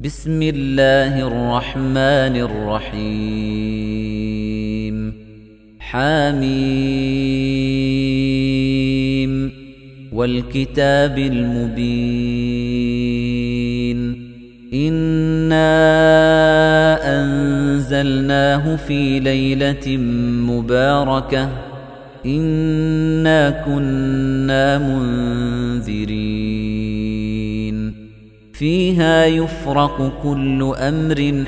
بسم الله الرحمن الرحيم حميم والكتاب المبين إنا أنزلناه في ليلة مباركة إنا كنا منذرين فيها يفرق كل أمر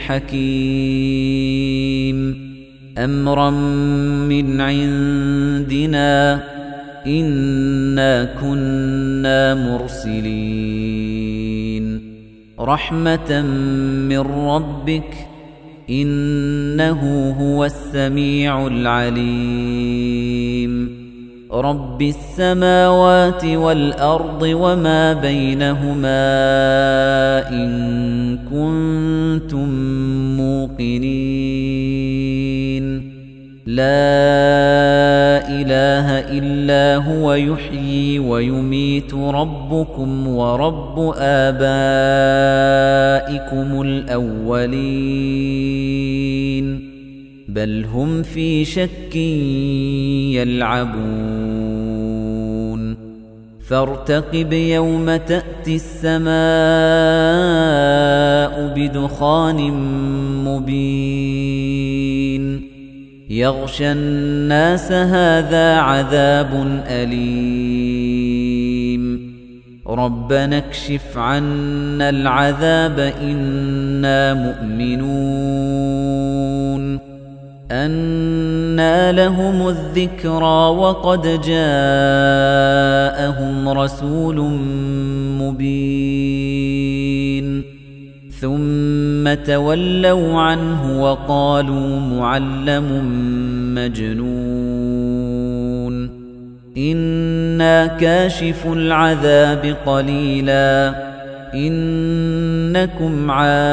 حكيم أمرا من عندنا إنا كنا مرسلين رحمة من ربك إنه هو السميع العليم رب السماوات والأرض وما بينهما إن كنتم موقنين لا إله إلا هو يحيي ويميت ربكم ورب آبائكم الأولين بل هم في شك يلعبون فارتقب يوم تأتي السماء بدخان مبين يغشى الناس هذا عذاب أليم ربنا اكشف عنا العذاب إنا مؤمنون أنى لهم الذكرى وقد جاءهم رسول مبين ثم تولوا عنه وقالوا معلم مجنون إنا كاشف العذاب قليلا إنكم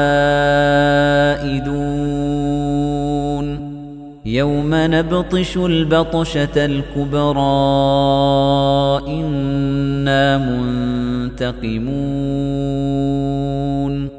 عائدون يوم نبطش البطشة الكبرى إنا منتقمون